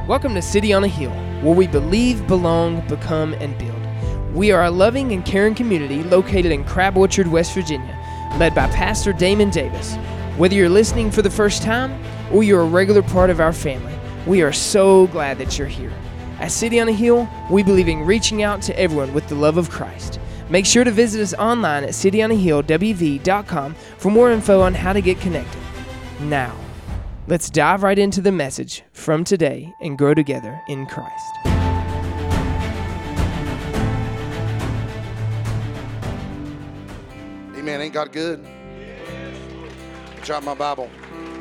Welcome to City on a Hill, where we believe, belong, become, and build. We are a loving and caring community located in Crab Orchard, West Virginia, led by Pastor Damon Davis. Whether you're listening for the first time or you're a regular part of our family, we are so glad that you're here. At City on a Hill, we believe in reaching out to everyone with the love of Christ. Make sure to visit us online at cityonahillwv.com for more info on how to get connected. Now, let's dive right into the message from today and grow together in Christ. Amen. Ain't God good? Drop my Bible.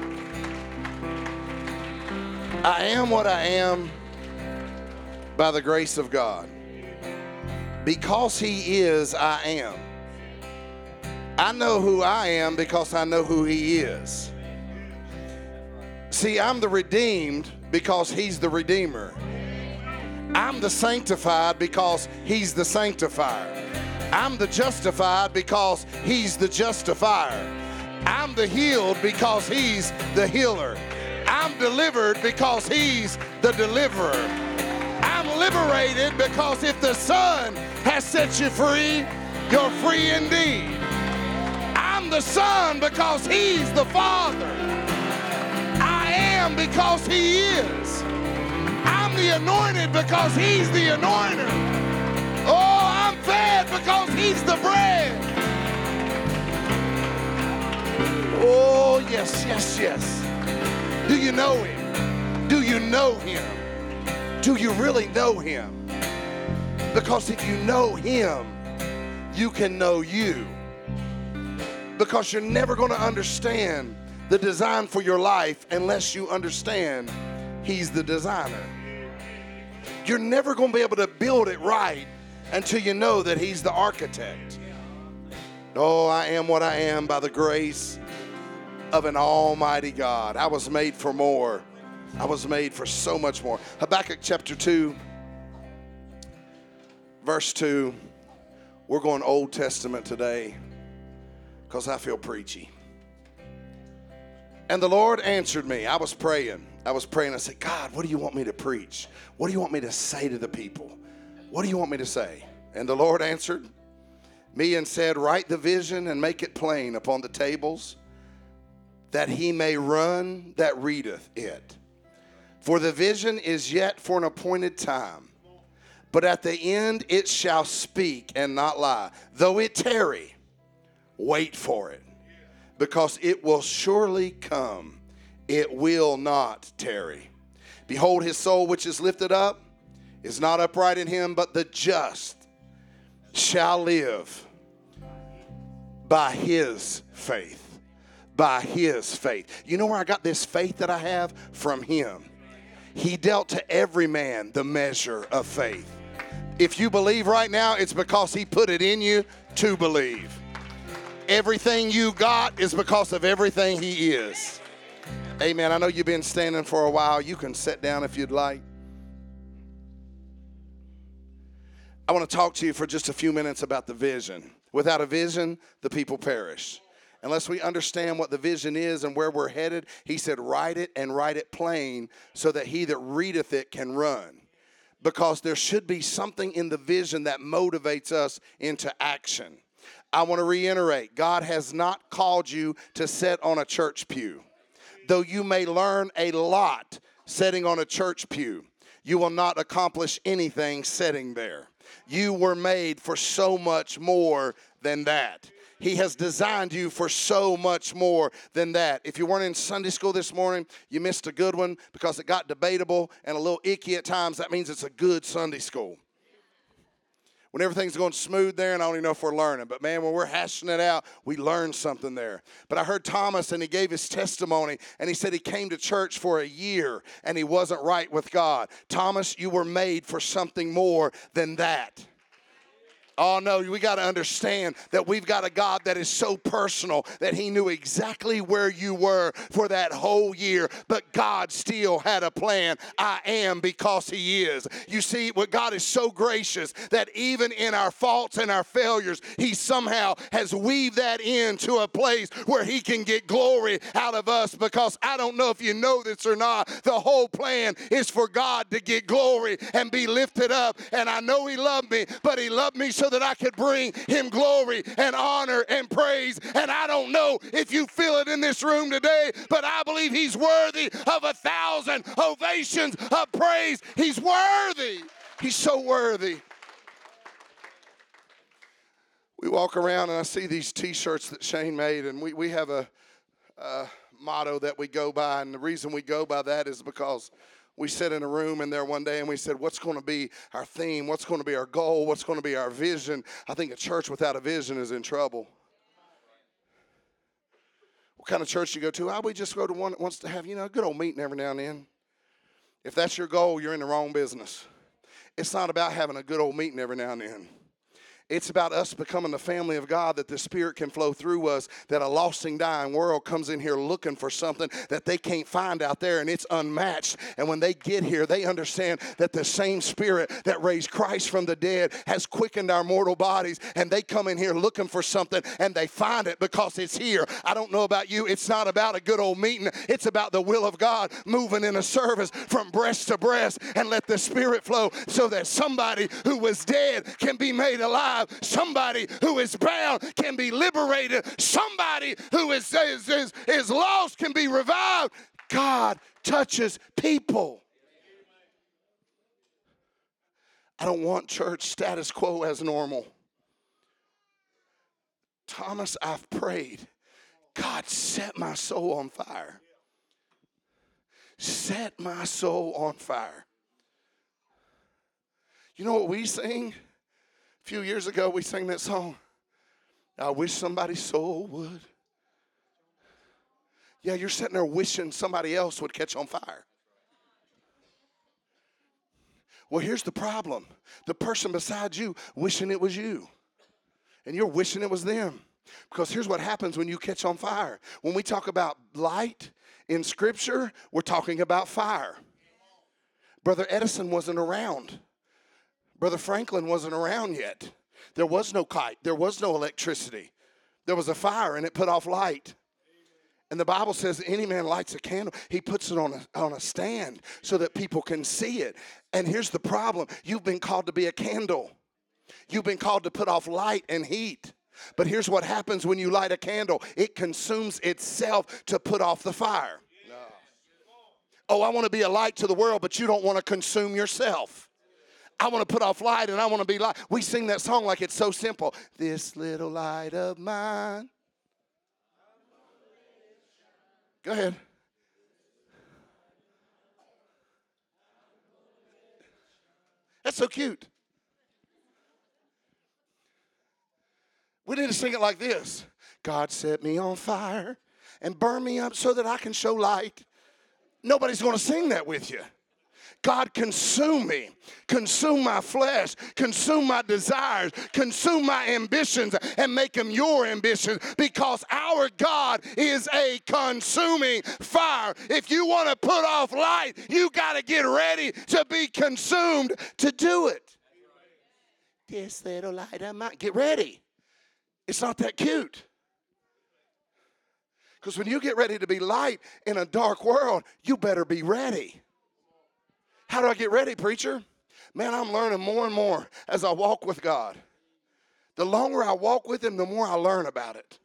I am what I am by the grace of God. Because He is, I am. I know who I am because I know who He is. See, I'm the redeemed because He's the Redeemer. I'm the sanctified because He's the sanctifier. I'm the justified because He's the justifier. I'm the healed because He's the healer. I'm delivered because He's the deliverer. I'm liberated because if the Son has set you free, you're free indeed. I'm the Son because He's the Father. I am because He is. I'm the anointed because He's the anointer. Oh, I'm fed because He's the bread. Oh, yes, yes, yes. Do you know Him? Do you know Him? Do you really know Him? Because if you know Him, you can know you. Because you're never going to understand the design for your life unless you understand He's the designer. You're never going to be able to build it right until you know that He's the architect. Oh, I am what I am by the grace of an almighty God. I was made for more. I was made for so much more. Habakkuk chapter 2, verse 2. We're going Old Testament today because I feel preachy. And the Lord answered me. I was praying. I said, God, what do you want me to preach? What do you want me to say to the people? What do you want me to say? And the Lord answered me and said, write the vision and make it plain upon the tables, that he may run that readeth it. For the vision is yet for an appointed time, but at the end it shall speak and not lie. Though it tarry, wait for it, because it will surely come. It will not tarry. Behold, his soul which is lifted up is not upright in him, but the just shall live by his faith. By his faith. You know where I got this faith that I have? From him. He dealt to every man the measure of faith. If you believe right now, it's because he put it in you to believe. Everything you got is because of everything he is. Amen. I know you've been standing for a while. You can sit down if you'd like. I want to talk to you for just a few minutes about the vision. Without a vision, the people perish. Unless we understand what the vision is and where we're headed, he said, write it and write it plain so that he that readeth it can run. Because there should be something in the vision that motivates us into action. I want to reiterate, God has not called you to sit on a church pew. Though you may learn a lot sitting on a church pew, you will not accomplish anything sitting there. You were made for so much more than that. He has designed you for so much more than that. If you weren't in Sunday school this morning, you missed a good one because it got debatable and a little icky at times. That means it's a good Sunday school. When everything's going smooth there, and I don't even know if we're learning. But, man, when we're hashing it out, we learn something there. But I heard Thomas, and he gave his testimony, and he said he came to church for a year, and he wasn't right with God. Thomas, you were made for something more than that. Oh, no, we got to understand that we've got a God that is so personal that he knew exactly where you were for that whole year, but God still had a plan. I am because he is. You see, what God is so gracious that even in our faults and our failures, he somehow has weaved that into a place where he can get glory out of us, because I don't know if you know this or not, the whole plan is for God to get glory and be lifted up. And I know he loved me, but he loved me so that I could bring him glory and honor and praise. And I don't know if you feel it in this room today, but I believe he's worthy of 1,000 ovations of praise. He's worthy. He's so worthy. We walk around and I see these t-shirts that Shane made, and we have a motto that we go by, and the reason we go by that is because we sat in a room in there one day and we said, what's going to be our theme? What's going to be our goal? What's going to be our vision? I think a church without a vision is in trouble. What kind of church you go to? We just go to one that wants to have, a good old meeting every now and then. If that's your goal, you're in the wrong business. It's not about having a good old meeting every now and then. It's about us becoming the family of God, that the Spirit can flow through us, that a lost and dying world comes in here looking for something that they can't find out there, and it's unmatched. And when they get here, they understand that the same Spirit that raised Christ from the dead has quickened our mortal bodies, and they come in here looking for something, and they find it because it's here. I don't know about you. It's not about a good old meeting. It's about the will of God moving in a service from breast to breast, and let the Spirit flow so that somebody who was dead can be made alive. Somebody who is bound can be liberated. Somebody who is lost can be revived. God touches people. I don't want church status quo as normal. Thomas, I've prayed. God, set my soul on fire. Set my soul on fire. You know what we sing? A few years ago, we sang that song, I wish somebody's soul would. Yeah, you're sitting there wishing somebody else would catch on fire. Well, here's the problem. The person beside you wishing it was you, and you're wishing it was them. Because here's what happens when you catch on fire. When we talk about light in Scripture, we're talking about fire. Brother Edison wasn't around. Brother Franklin wasn't around yet. There was no kite. There was no electricity. There was a fire, and it put off light. And the Bible says any man lights a candle, he puts it on a stand so that people can see it. And here's the problem. You've been called to be a candle. You've been called to put off light and heat. But here's what happens when you light a candle. It consumes itself to put off the fire. No. Oh, I want to be a light to the world, but you don't want to consume yourself. I want to put off light, and I want to be light. We sing that song like it's so simple. This little light of mine. Go ahead. That's so cute. We need to sing it like this. God set me on fire and burn me up so that I can show light. Nobody's going to sing that with you. God, consume me, consume my flesh, consume my desires, consume my ambitions, and make them your ambitions, because our God is a consuming fire. If you want to put off light, you got to get ready to be consumed to do it. This little light of mine. Get ready. It's not that cute. Because when you get ready to be light in a dark world, you better be ready. How do I get ready, preacher? Man, I'm learning more and more as I walk with God. The longer I walk with him, the more I learn about it.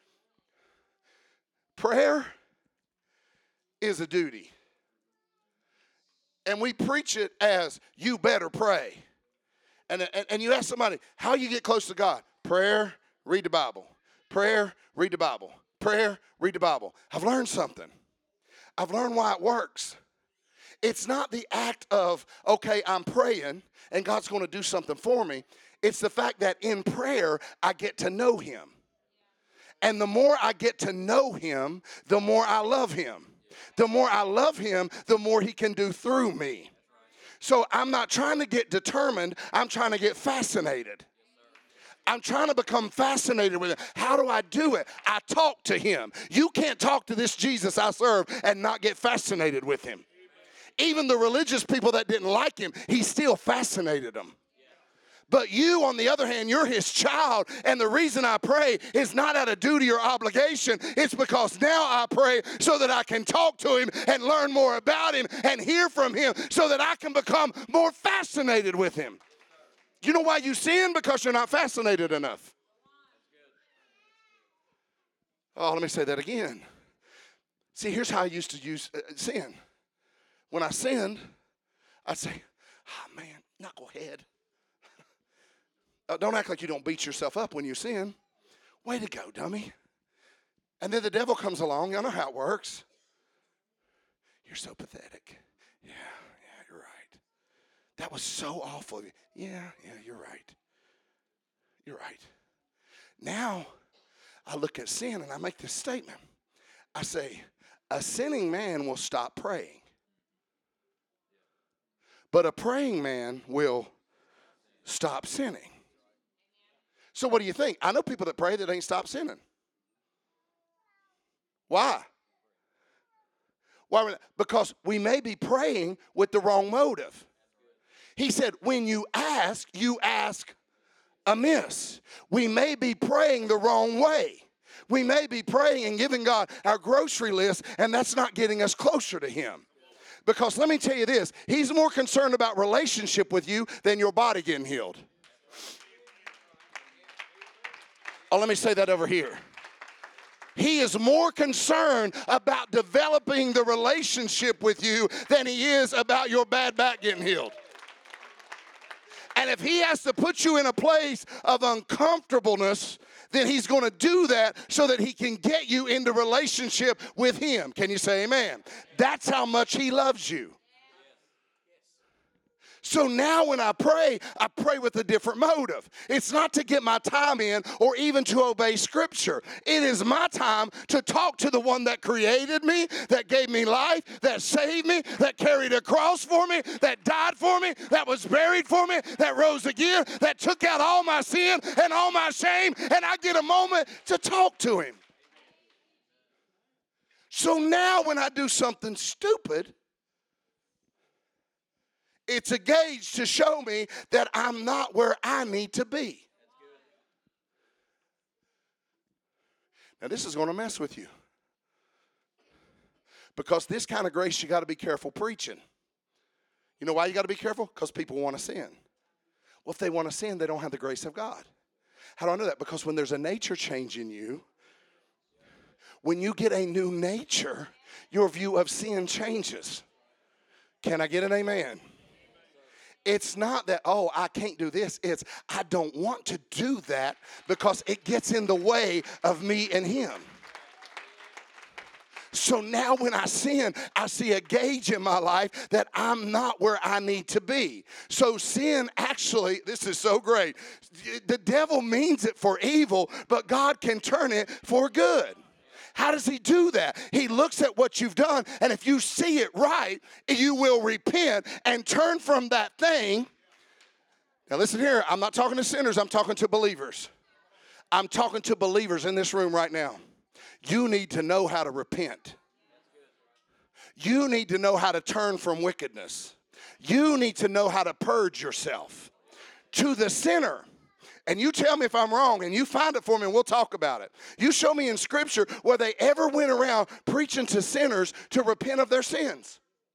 Prayer is a duty. And we preach it as, you better pray. And you ask somebody, how you get close to God? Prayer, read the Bible. Prayer, read the Bible. Prayer, read the Bible. I've learned something. I've learned why it works. It's not the act of, okay, I'm praying and God's going to do something for me. It's the fact that in prayer, I get to know him. And the more I get to know him, the more I love him. The more I love him, the more he can do through me. So I'm not trying to get determined. I'm trying to get fascinated. I'm trying to become fascinated with him. How do I do it? I talk to him. You can't talk to this Jesus I serve and not get fascinated with him. Even the religious people that didn't like him, he still fascinated them. But you, on the other hand, you're his child. And the reason I pray is not out of duty or obligation. It's because now I pray so that I can talk to him and learn more about him and hear from him so that I can become more fascinated with him. You know why you sin? Because you're not fascinated enough. Oh, let me say that again. See, here's how I used to use sin. When I sinned, I'd say, oh, man, knucklehead. Don't act like you don't beat yourself up when you sin. Way to go, dummy. And then the devil comes along. Y'all know how it works. You're so pathetic. Yeah, you're right. That was so awful. Yeah, you're right. You're right. Now, I look at sin and I make this statement. I say, a sinning man will stop praying. But a praying man will stop sinning. So what do you think? I know people that pray that ain't stopped sinning. Why? Why? Because we may be praying with the wrong motive. He said, when you ask amiss. We may be praying the wrong way. We may be praying and giving God our grocery list, and that's not getting us closer to him. Because let me tell you this, he's more concerned about relationship with you than your body getting healed. Oh, let me say that over here. He is more concerned about developing the relationship with you than he is about your bad back getting healed. And if he has to put you in a place of uncomfortableness, then he's going to do that so that he can get you into relationship with him. Can you say amen? That's how much he loves you. So now when I pray with a different motive. It's not to get my time in or even to obey Scripture. It is my time to talk to the one that created me, that gave me life, that saved me, that carried a cross for me, that died for me, that was buried for me, that rose again, that took out all my sin and all my shame, and I get a moment to talk to him. So now when I do something stupid, it's a gauge to show me that I'm not where I need to be. Now, this is going to mess with you. Because this kind of grace, you got to be careful preaching. You know why you got to be careful? Because people want to sin. Well, if they want to sin, they don't have the grace of God. How do I know that? Because when there's a nature change in you, when you get a new nature, your view of sin changes. Can I get an amen? It's not that, oh, I can't do this. It's, I don't want to do that because it gets in the way of me and him. So now when I sin, I see a gauge in my life that I'm not where I need to be. So sin actually, this is so great. The devil means it for evil, but God can turn it for good. How does he do that? He looks at what you've done, and if you see it right, you will repent and turn from that thing. Now listen here, I'm not talking to sinners, I'm talking to believers. I'm talking to believers in this room right now. You need to know how to repent. You need to know how to turn from wickedness. You need to know how to purge yourself. To the sinner, and you tell me if I'm wrong, and you find it for me, and we'll talk about it. You show me in Scripture where they ever went around preaching to sinners to repent of their sins.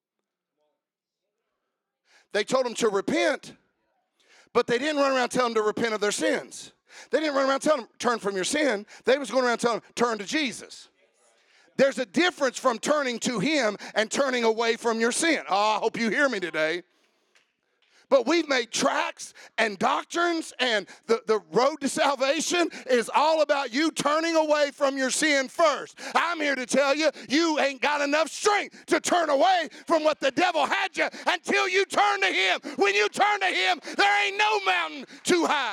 They told them to repent, but they didn't run around telling them to repent of their sins. They didn't run around telling them, turn from your sin. They was going around telling them, turn to Jesus. There's a difference from turning to him and turning away from your sin. Oh, I hope you hear me today. But we've made tracts and doctrines, and the road to salvation is all about you turning away from your sin first. I'm here to tell you, you ain't got enough strength to turn away from what the devil had you until you turn to him. When you turn to him, there ain't no mountain too high.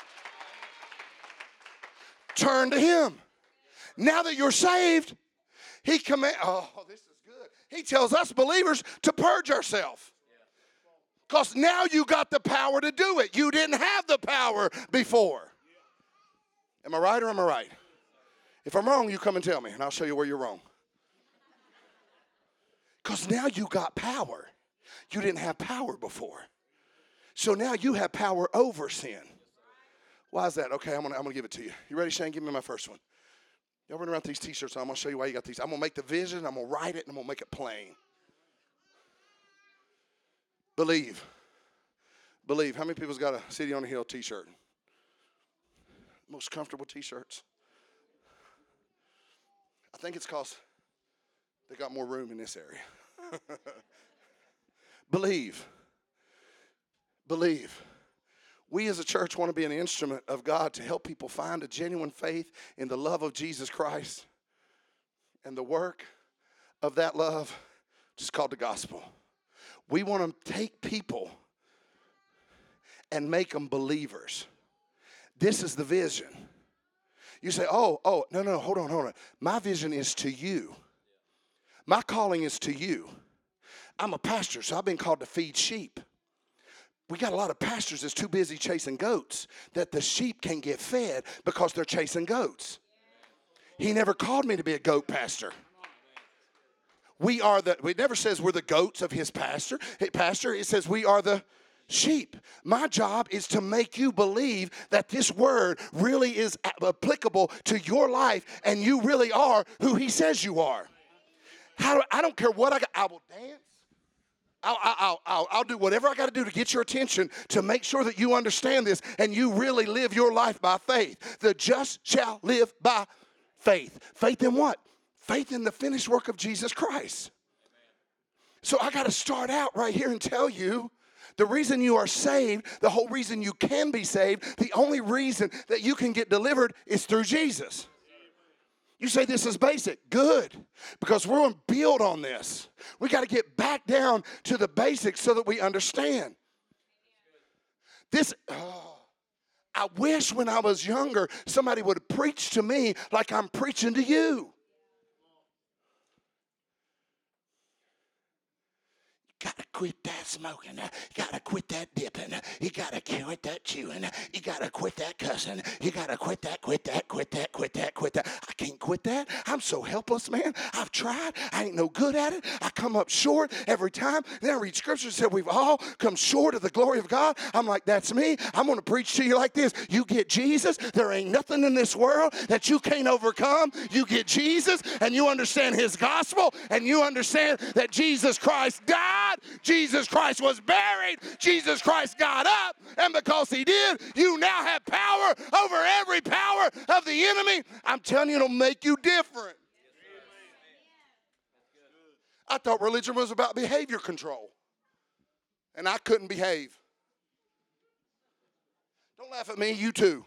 Turn to him. Now that you're saved, he commands, oh, this is good. He tells us believers to purge ourselves. Because now you got the power to do it. You didn't have the power before. Am I right or am I right? If I'm wrong, you come and tell me, and I'll show you where you're wrong. Because now you got power. You didn't have power before. So now you have power over sin. Why is that? Okay, I'm gonna give it to you. You ready, Shane? Give me my first one. Y'all run around with these T-shirts, so I'm going to show you why you got these. I'm going to make the vision, I'm going to write it, and I'm going to make it plain. Believe. Believe. How many people's got a City on the Hill T-shirt? Most comfortable T-shirts. I think it's because they got more room in this area. Believe. Believe. We as a church want to be an instrument of God to help people find a genuine faith in the love of Jesus Christ and the work of that love, which is called the gospel. We want to take people and make them believers. This is the vision. You say, no, hold on. My vision is to you. My calling is to you. I'm a pastor, so I've been called to feed sheep. We got a lot of pastors that's too busy chasing goats that the sheep can't get fed because they're chasing goats. He never called me to be a goat pastor. It never says we're the goats of his pastor. It says we are the sheep. My job is to make you believe that this word really is applicable to your life and you really are who he says you are. I don't care what I got. I will dance. I'll do whatever I got to do to get your attention to make sure that you understand this and you really live your life by faith. The just shall live by faith. Faith in what? Faith in the finished work of Jesus Christ. So I got to start out right here and tell you the reason you are saved, the whole reason you can be saved, the only reason that you can get delivered is through Jesus. You say this is basic. Good. Because we're going to build on this. We got to get back down to the basics so that we understand. I wish when I was younger somebody would preach to me like I'm preaching to you. You got to quit that smoking. You got to quit that dipping. You got to quit that chewing. You got to quit that cussing. You got to quit that. I can't quit that. I'm so helpless, man. I've tried. I ain't no good at it. I come up short every time. Then I read scripture that said we've all come short of the glory of God. I'm like, that's me. I'm going to preach to you like this. You get Jesus. There ain't nothing in this world that you can't overcome. You get Jesus and you understand his gospel and you understand that Jesus Christ died. Jesus Christ was buried. Jesus Christ got up. And because he did, you now have power over every power of the enemy. I'm telling you, it'll make you different. I thought religion was about behavior control. And I couldn't behave. Don't laugh at me, you too.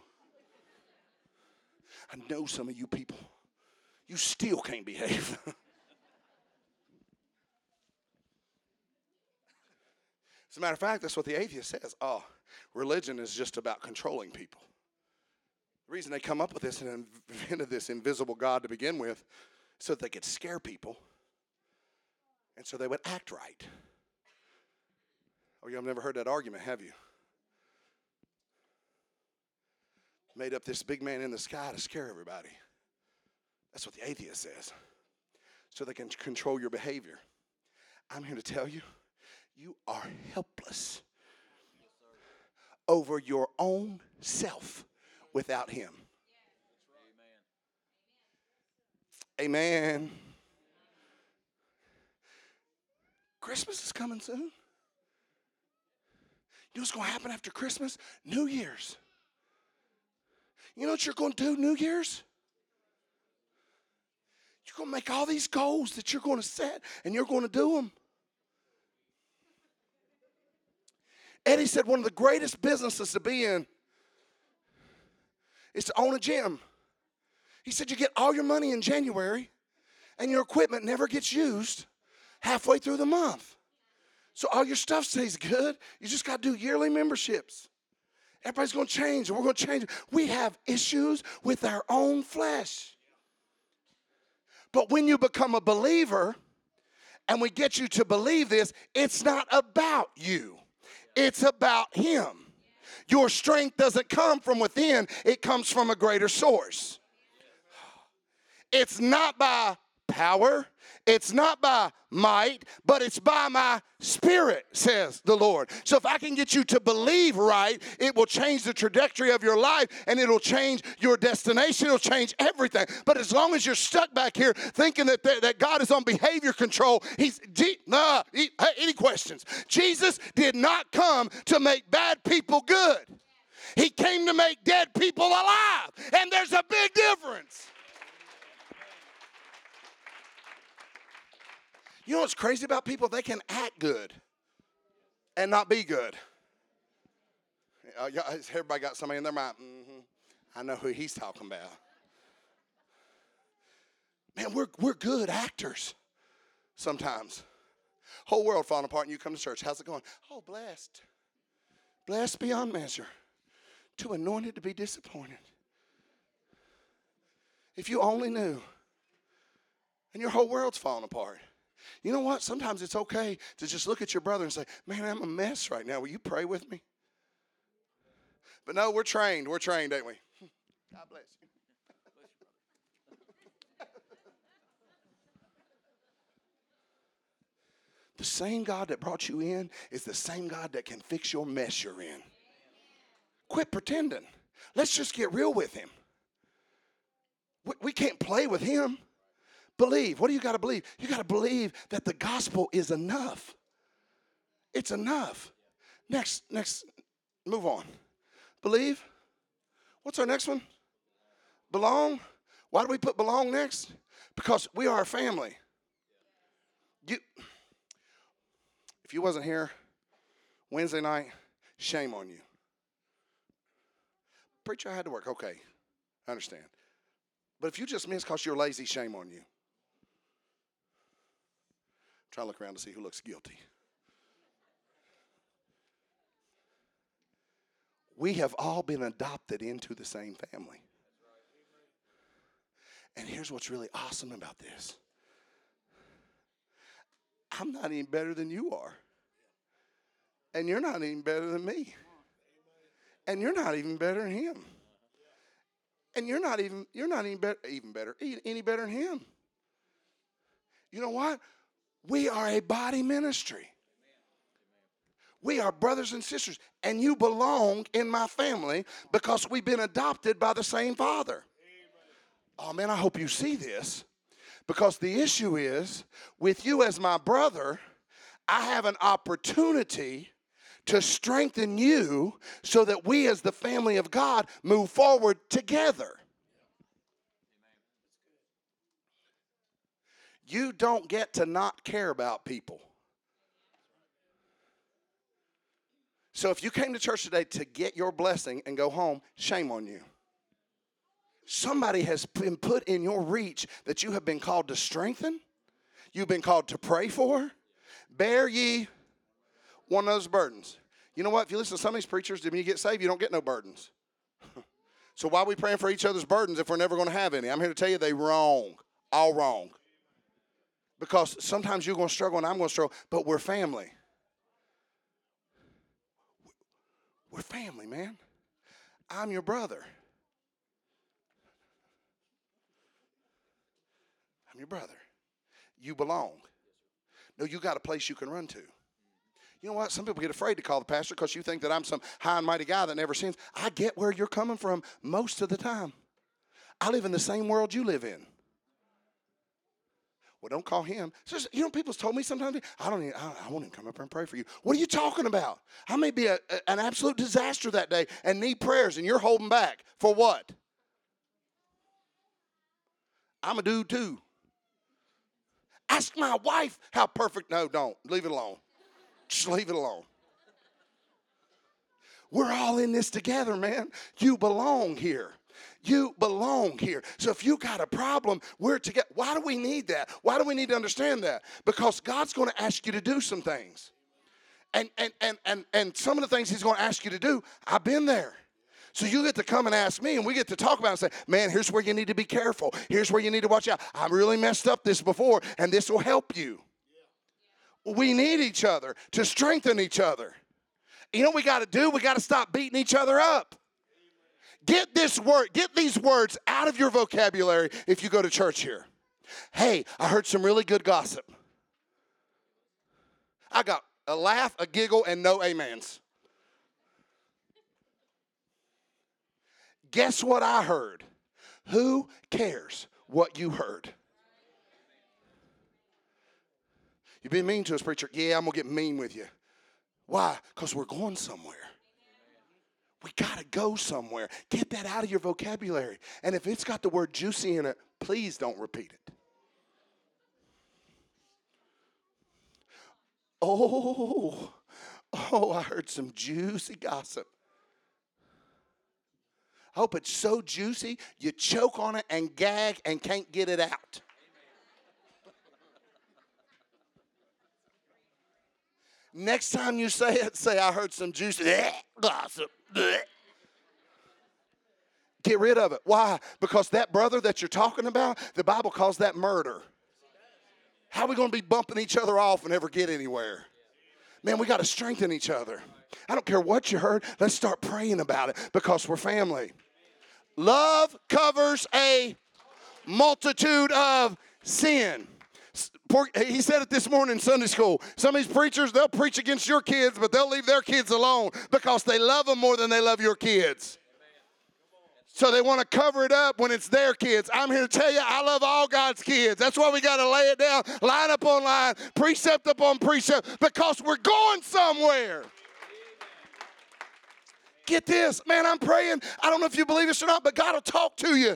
I know some of you people, you still can't behave. As a matter of fact, that's what the atheist says. Oh, religion is just about controlling people. The reason they come up with this and invented this invisible God to begin with, so that they could scare people, and so they would act right. Oh, you've never heard that argument, have you? Made up this big man in the sky to scare everybody. That's what the atheist says. So they can control your behavior. I'm here to tell you, you are helpless over your own self without him. Amen. Christmas is coming soon. You know what's going to happen after Christmas? New Year's. You know what you're going to do New Year's? You're going to make all these goals that you're going to set, and you're going to do them. Eddie said one of the greatest businesses to be in is to own a gym. He said you get all your money in January and your equipment never gets used halfway through the month. So all your stuff stays good. You just got to do yearly memberships. Everybody's going to change and we're going to change. We have issues with our own flesh. But when you become a believer and we get you to believe this, it's not about you. It's about him. Your strength doesn't come from within, it comes from a greater source. It's not by power, it's not by might, but it's by my spirit, says the Lord. So if I can get you to believe right, it will change the trajectory of your life, and it'll change your destination. It'll change everything. But as long as you're stuck back here thinking that God is on behavior control, any questions? Jesus did not come to make bad people good. He came to make dead people alive, and there's a big difference. You know what's crazy about people? They can act good and not be good. Everybody got somebody in their mind. I know who he's talking about. Man, we're good actors sometimes. Whole world falling apart and you come to church. How's it going? Oh, blessed. Blessed beyond measure. Too anointed to be disappointed. If you only knew. And your whole world's falling apart. You know what? Sometimes it's okay to just look at your brother and say, man, I'm a mess right now. Will you pray with me? But no, we're trained. We're trained, ain't we? God bless you. The same God that brought you in is the same God that can fix your mess you're in. Quit pretending. Let's just get real with him. We can't play with him. Believe. What do you got to believe? You got to believe that the gospel is enough. It's enough. Next, move on. Believe. What's our next one? Belong. Why do we put belong next? Because we are a family. If you wasn't here Wednesday night, shame on you. Preacher, I had to work. Okay, I understand. But if you just missed because you're lazy, shame on you. Try to look around to see who looks guilty. We have all been adopted into the same family. And here's what's really awesome about this. I'm not even better than you are. And you're not even better than me. And you're not even better than him. And you're not even better than him. You know what? We are a body ministry. We are brothers and sisters, and you belong in my family because we've been adopted by the same Father. Oh man, I hope you see this, because the issue is, with you as my brother, I have an opportunity to strengthen you so that we as the family of God move forward together. You don't get to not care about people. So if you came to church today to get your blessing and go home, shame on you. Somebody has been put in your reach that you have been called to strengthen. You've been called to pray for. Bear ye one of those burdens. You know what? If you listen to some of these preachers, when you get saved, you don't get no burdens. So why are we praying for each other's burdens if we're never going to have any? I'm here to tell you they wrong. All wrong. Because sometimes you're going to struggle and I'm going to struggle, but we're family. We're family, man. I'm your brother. I'm your brother. You belong. No, you got a place you can run to. You know what? Some people get afraid to call the pastor because you think that I'm some high and mighty guy that never sins. I get where you're coming from most of the time. I live in the same world you live in. Well, don't call him. So, you know, people's told me sometimes, I won't even come up here and pray for you. What are you talking about? I may be an absolute disaster that day and need prayers, and you're holding back. For what? I'm a dude too. Ask my wife how perfect. No, don't. Leave it alone. Just leave it alone. We're all in this together, man. You belong here. You belong here. So if you got a problem, we're together. Why do we need that? Why do we need to understand that? Because God's going to ask you to do some things. And some of the things he's going to ask you to do, I've been there. So you get to come and ask me, and we get to talk about it and say, man, here's where you need to be careful. Here's where you need to watch out. I really messed up this before, and this will help you. We need each other to strengthen each other. You know what we got to do? We got to stop beating each other up. Get these words out of your vocabulary if you go to church here. Hey, I heard some really good gossip. I got a laugh, a giggle, and no amens. Guess what I heard? Who cares what you heard? You've been mean to us, preacher. Yeah, I'm going to get mean with you. Why? Because we're going somewhere. We got to go somewhere. Get that out of your vocabulary. And if it's got the word juicy in it, please don't repeat it. Oh, I heard some juicy gossip. I hope it's so juicy you choke on it and gag and can't get it out. Next time you say it, say, I heard some juicy gossip. Get rid of it. Why? Because that brother that you're talking about, the Bible calls that murder. How are we going to be bumping each other off and never get anywhere? Man, we got to strengthen each other. I don't care what you heard. Let's start praying about it because we're family. Love covers a multitude of sin. He said it this morning in Sunday school. Some of these preachers, they'll preach against your kids, but they'll leave their kids alone because they love them more than they love your kids. So they want to cover it up when it's their kids. I'm here to tell you, I love all God's kids. That's why we got to lay it down, line up on line, precept upon precept, because we're going somewhere. Get this, man, I'm praying. I don't know if you believe this or not, but God will talk to you.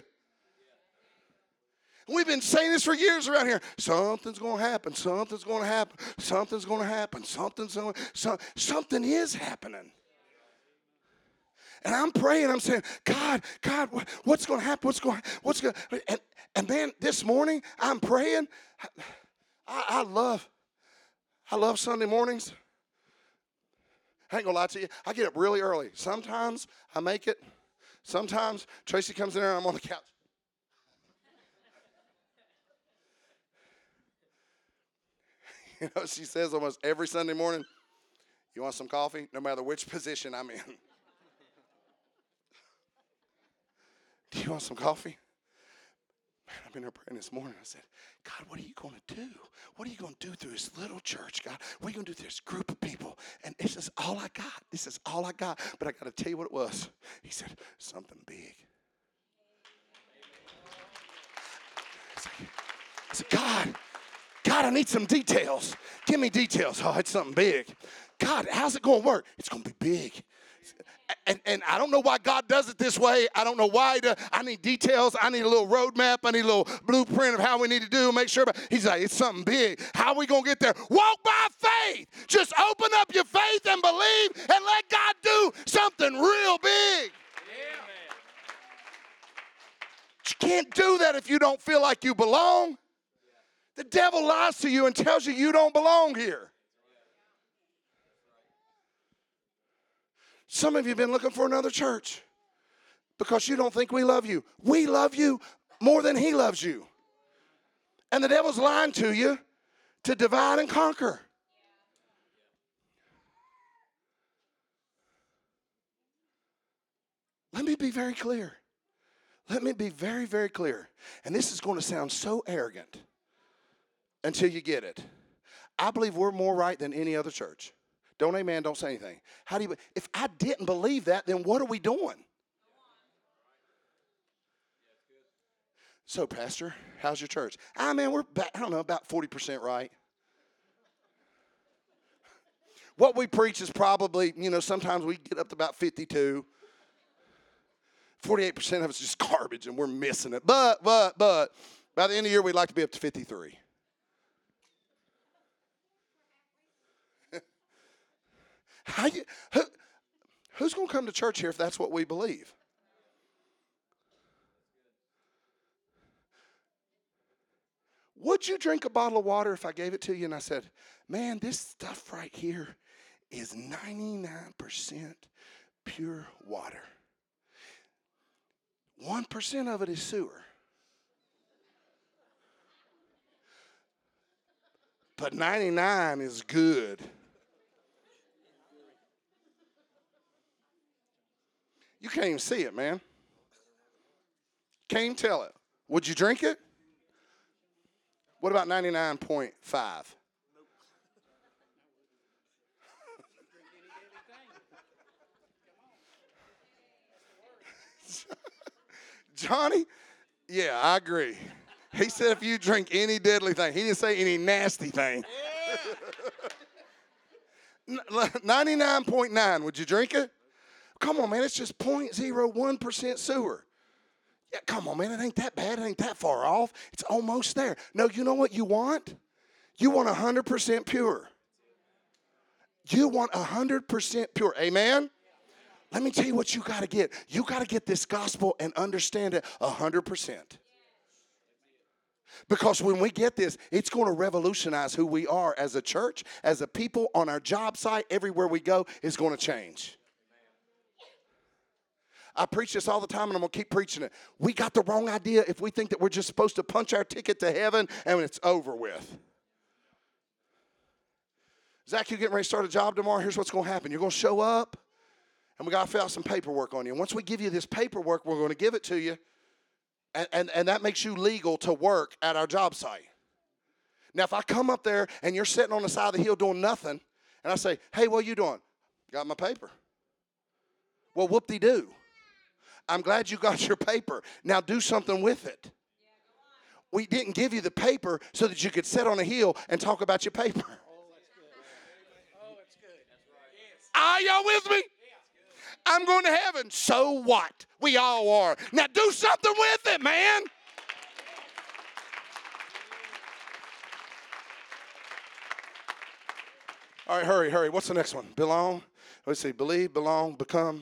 We've been saying this for years around here. Something's going to happen. Something's going to happen. Something's going to happen. Something is happening. And I'm praying. I'm saying, God, what's going to happen? What's going? And man, this morning I'm praying. I love Sunday mornings. I ain't gonna lie to you. I get up really early. Sometimes I make it. Sometimes Tracy comes in there and I'm on the couch. You know, she says almost every Sunday morning, you want some coffee? No matter which position I'm in. Do you want some coffee? Man, I've been there praying this morning. I said, God, what are you going to do? What are you going to do through this little church, God? What are you going to do through this group of people? And this is all I got. This is all I got. But I got to tell you what it was. He said, something big. I said, God, I need some details. Give me details. Oh, it's something big. God, how's it going to work? It's going to be big. And I don't know why God does it this way. I don't know why. I need details. I need a little roadmap. I need a little blueprint of how we need to do. Make sure. He's like, it's something big. How are we going to get there? Walk by faith. Just open up your faith and believe and let God do something real big. Yeah. You can't do that if you don't feel like you belong. The devil lies to you and tells you don't belong here. Some of you have been looking for another church because you don't think we love you. We love you more than he loves you. And the devil's lying to you to divide and conquer. Let me be very clear. Let me be very, very clear. And this is going to sound so arrogant until you get it. I believe we're more right than any other church. Don't amen, don't say anything. If I didn't believe that, then what are we doing? So, Pastor, how's your church? Man, we're about 40% right. What we preach is probably, sometimes we get up to about 52. 48% of it's just garbage and we're missing it. But, by the end of the year, we'd like to be up to 53. Who's going to come to church here if that's what we believe? Would you drink a bottle of water if I gave it to you and I said, man, this stuff right here is 99% pure water. 1% of it is sewer. But 99 is good. You can't even see it, man. Can't even tell it. Would you drink it? What about 99.5? Johnny? Yeah, I agree. He said if you drink any deadly thing. He didn't say any nasty thing. 99.9, would you drink it? Come on, man, it's just 0.01% sewer. Yeah, come on, man, it ain't that bad. It ain't that far off. It's almost there. No, you know what you want? You want 100% pure. You want 100% pure. Amen? Let me tell you what you got to get. You got to get this gospel and understand it 100%. Because when we get this, it's going to revolutionize who we are as a church, as a people, on our job site, everywhere we go, is going to change. I preach this all the time, and I'm going to keep preaching it. We got the wrong idea if we think that we're just supposed to punch our ticket to heaven and it's over with. Zach, you getting ready to start a job tomorrow? Here's what's going to happen. You're going to show up, and we got to fill out some paperwork on you. And once we give you this paperwork, we're going to give it to you, and that makes you legal to work at our job site. Now, if I come up there, and you're sitting on the side of the hill doing nothing, and I say, hey, what are you doing? Got my paper. Well, whoop-de-doo. I'm glad you got your paper. Now do something with it. We didn't give you the paper so that you could sit on a hill and talk about your paper. Are y'all with me? I'm going to heaven. So what? We all are. Now do something with it, man. All right, hurry. What's the next one? Belong. Let's see. Believe, belong, become.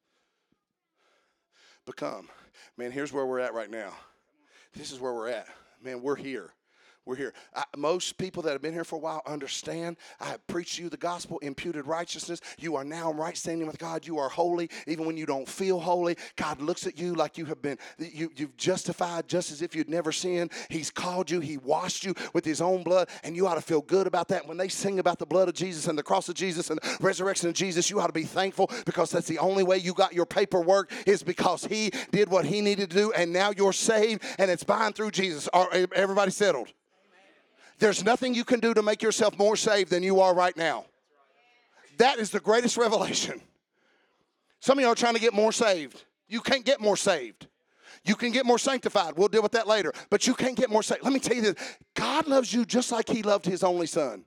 Become. Man, here's where we're at right now. This is where we're at. Man, we're here. We're here. Most people that have been here for a while understand. I have preached you the gospel, imputed righteousness. You are now in right standing with God. You are holy, even when you don't feel holy. God looks at you like you have been, you've justified just as if you'd never sinned. He's called you. He washed you with his own blood, and you ought to feel good about that. When they sing about the blood of Jesus and the cross of Jesus and the resurrection of Jesus, you ought to be thankful, because that's the only way you got your paperwork, is because he did what he needed to do, and now you're saved, and it's by and through Jesus. Are everybody settled? There's nothing you can do to make yourself more saved than you are right now. That is the greatest revelation. Some of you are trying to get more saved. You can't get more saved. You can get more sanctified. We'll deal with that later. But you can't get more saved. Let me tell you this. God loves you just like he loved his only son.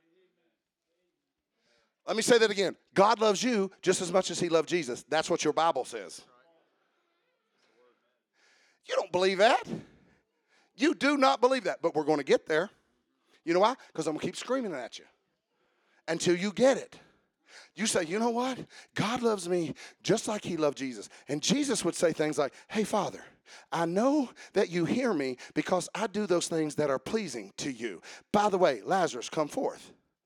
Let me say that again. God loves you just as much as he loved Jesus. That's what your Bible says. You don't believe that. You do not believe that. But we're going to get there. You know why? Because I'm going to keep screaming at you until you get it. You say, you know what? God loves me just like he loved Jesus. And Jesus would say things like, hey, Father, I know that you hear me because I do those things that are pleasing to you. By the way, Lazarus, come forth.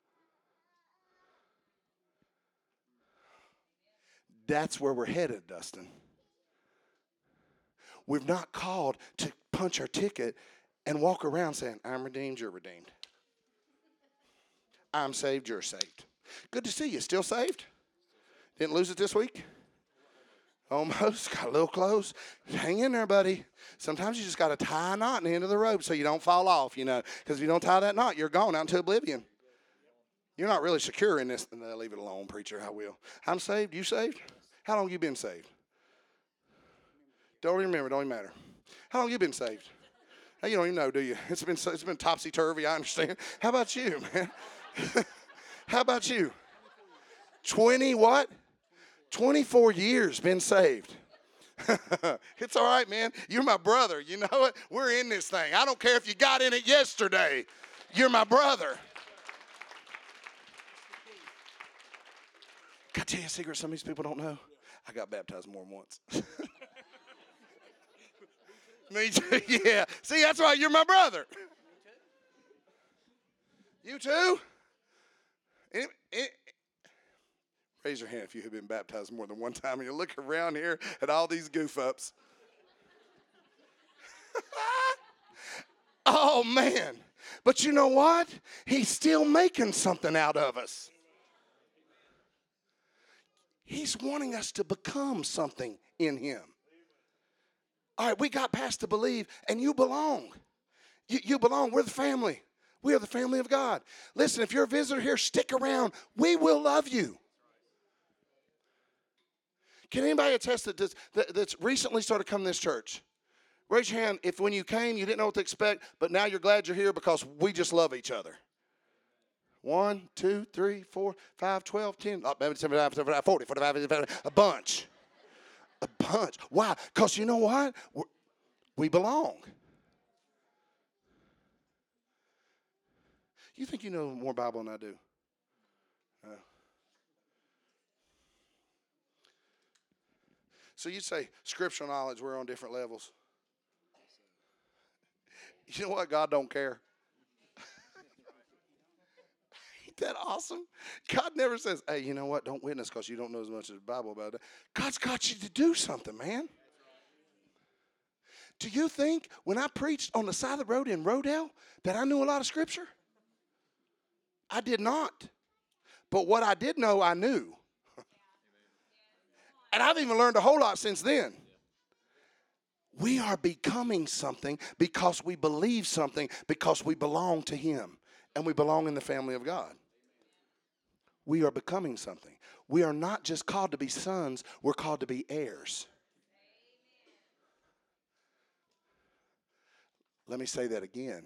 That's where we're headed, Dustin. We're not called to punch our ticket and walk around saying, I'm redeemed, you're redeemed. I'm saved, you're saved. Good to see you. Still saved? Didn't lose it this week? Almost. Got a little close. Hang in there, buddy. Sometimes you just got to tie a knot in the end of the rope so you don't fall off, Because if you don't tie that knot, you're gone out into oblivion. You're not really secure in this. No, leave it alone, preacher. I will. I'm saved. You saved? How long you been saved? Don't remember. Don't even matter. How long you been saved? Hey, you don't even know, do you? It's been topsy-turvy, I understand. How about you, man? How about you? 20 what? 24 years been saved. It's all right, man. You're my brother. You know what? We're in this thing. I don't care if you got in it yesterday. You're my brother. Can I tell you a secret some of these people don't know? I got baptized more than once. Me too, yeah. See, that's why you're my brother. You too? Raise your hand if you have been baptized more than one time and you look around here at all these goof-ups. Oh, man. But you know what? He's still making something out of us. He's wanting us to become something in him. All right, we got past the believe, and you belong. You belong. We're the family. We are the family of God. Listen, if you're a visitor here, stick around. We will love you. Can anybody attest that's recently started coming to this church? Raise your hand if when you came you didn't know what to expect, but now you're glad you're here because we just love each other. 1, 2, 3, 4, 5, 12, 10, 40, 45, a bunch. A bunch. Why? Because you know what? We belong. You think you know more Bible than I do? No. So you say scriptural knowledge, we're on different levels. You know what? God don't care. Ain't that awesome? God never says, hey, you know what? Don't witness because you don't know as much as the Bible about it. God's got you to do something, man. Do you think when I preached on the side of the road in Rodale that I knew a lot of scripture? I did not. But what I did know, I knew. And I've even learned a whole lot since then. We are becoming something because we believe something, because we belong to him and we belong in the family of God. We are becoming something. We are not just called to be sons, we're called to be heirs. Let me say that again.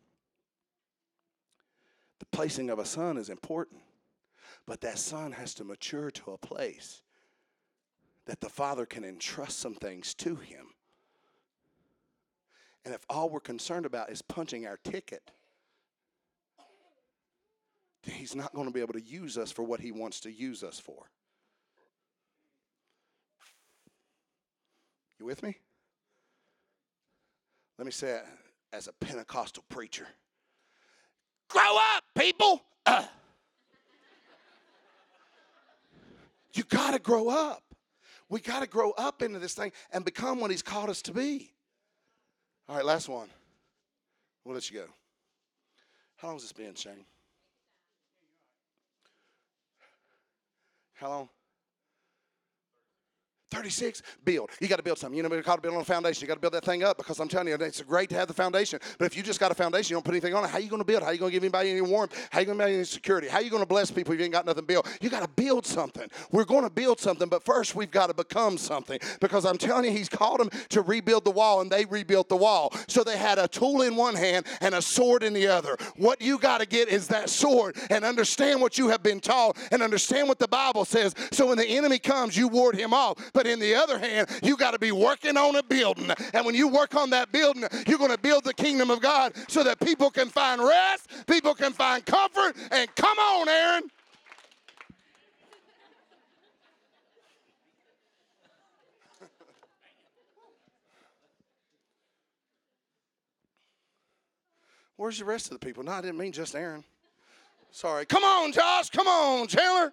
The placing of a son is important, but that son has to mature to a place that the father can entrust some things to him. And if all we're concerned about is punching our ticket, then he's not going to be able to use us for what he wants to use us for. You with me? Let me say it as a Pentecostal preacher. Grow up, people! You got to grow up. We got to grow up into this thing and become what he's called us to be. All right, last one. We'll let you go. How long has this been, Shane? How long? 36, build. You got to build something. You know, we're called to build on a foundation. You got to build that thing up because I'm telling you, it's great to have the foundation. But if you just got a foundation, you don't put anything on it, how are you going to build? How are you going to give anybody any warmth? How are you going to give any security? How are you going to bless people if you ain't got nothing built? You got to build something. We're going to build something, but first we've got to become something because I'm telling you, he's called them to rebuild the wall, and they rebuilt the wall. So they had a tool in one hand and a sword in the other. What you got to get is that sword and understand what you have been taught and understand what the Bible says. So when the enemy comes, you ward him off. But in the other hand, you got to be working on a building. And when you work on that building, you're going to build the kingdom of God so that people can find rest, people can find comfort, and come on, Aaron. Where's the rest of the people? No, I didn't mean just Aaron. Sorry. Come on, Josh. Come on, Chandler.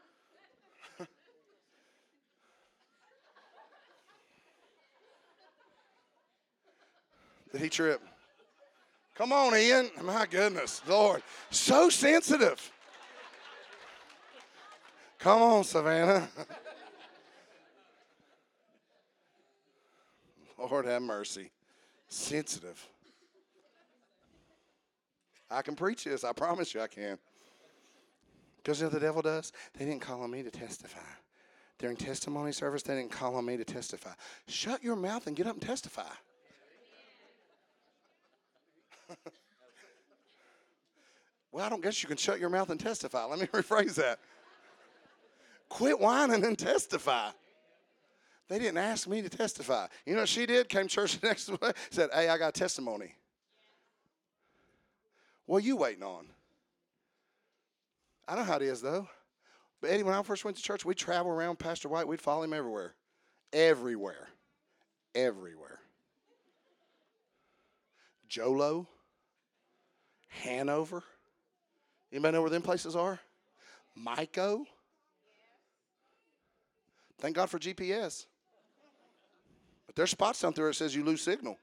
Did he trip? Come on, Ian. My goodness, Lord. So sensitive. Come on, Savannah. Lord have mercy. Sensitive. I can preach this. I promise you I can. Because you know what the devil does? They didn't call on me to testify. During testimony service, they didn't call on me to testify. Shut your mouth and get up and testify. Well, I don't guess you can shut your mouth and testify. Let me rephrase that. Quit whining and testify. They didn't ask me to testify. You know what she did? Came to church the next week, said, hey, I got a testimony. What are you waiting on? I know how it is, though. But Eddie, when I first went to church, we'd travel around Pastor White. We'd follow him everywhere. Everywhere. Everywhere. Jolo. Hanover. Anybody know where them places are? Mico. Thank God for GPS. But there's spots down there that says you lose signal.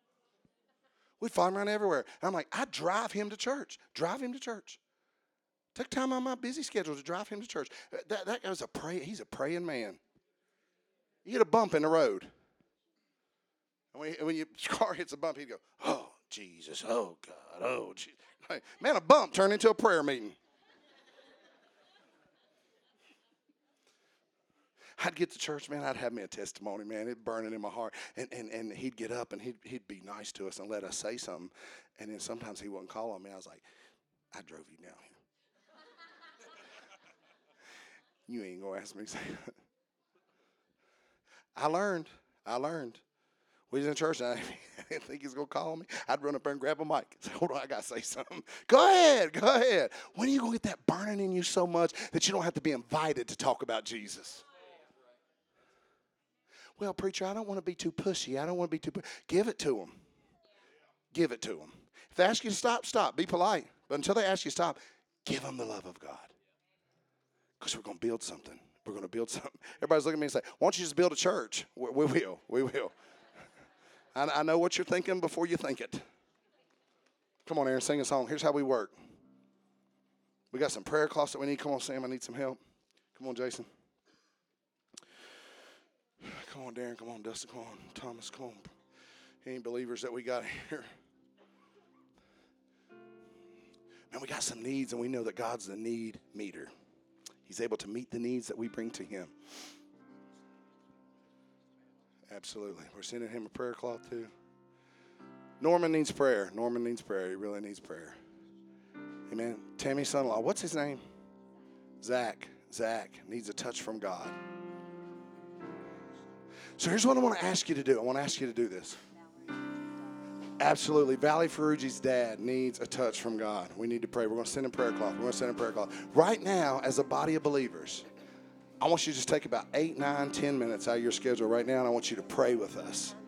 We'd follow him around everywhere. And I'm like, I drive him to church. Drive him to church. Took time on my busy schedule to drive him to church. That guy's he's a praying man. You get a bump in the road. And when your car hits a bump, he'd go, oh, Jesus, oh, God, oh, Jesus. Like, man, a bump turned into a prayer meeting. I'd get to church, man, I'd have me a testimony, man. It'd burning in my heart. And he'd get up and he'd be nice to us and let us say something. And then sometimes he wouldn't call on me. I was like, I drove you down here. You ain't going to ask me to say that. I learned. We was in church, and I didn't think he was going to call me. I'd run up there and grab a mic. Say, hold on, I got to say something. Go ahead. When are you going to get that burning in you so much that you don't have to be invited to talk about Jesus? Well, preacher, I don't want to be too pushy. Give it to them. Give it to them. If they ask you to stop, stop. Be polite. But until they ask you to stop, give them the love of God. Because we're going to build something. Everybody's looking at me and say, why don't you just build a church? We will. I know what you're thinking before you think it. Come on, Aaron, sing a song. Here's how we work. We got some prayer cloths that we need. Come on, Sam, I need some help. Come on, Jason. Come on, Darren. Come on, Dustin. Come on, Thomas. Come on. Any believers that we got here? Man, we got some needs, and we know that God's the need meter. He's able to meet the needs that we bring to him. Absolutely. We're sending him a prayer cloth too. Norman needs prayer. He really needs prayer. Amen. Tammy's son-in-law, what's his name? Zach. Zach needs a touch from God. So here's what I want to ask you to do. I want to ask you to do this. Absolutely. Valley Ferrugi's dad needs a touch from God. We need to pray. We're going to send him prayer cloth. Right now, as a body of believers, I want you to just take about 8, 9, 10 minutes out of your schedule right now, and I want you to pray with us.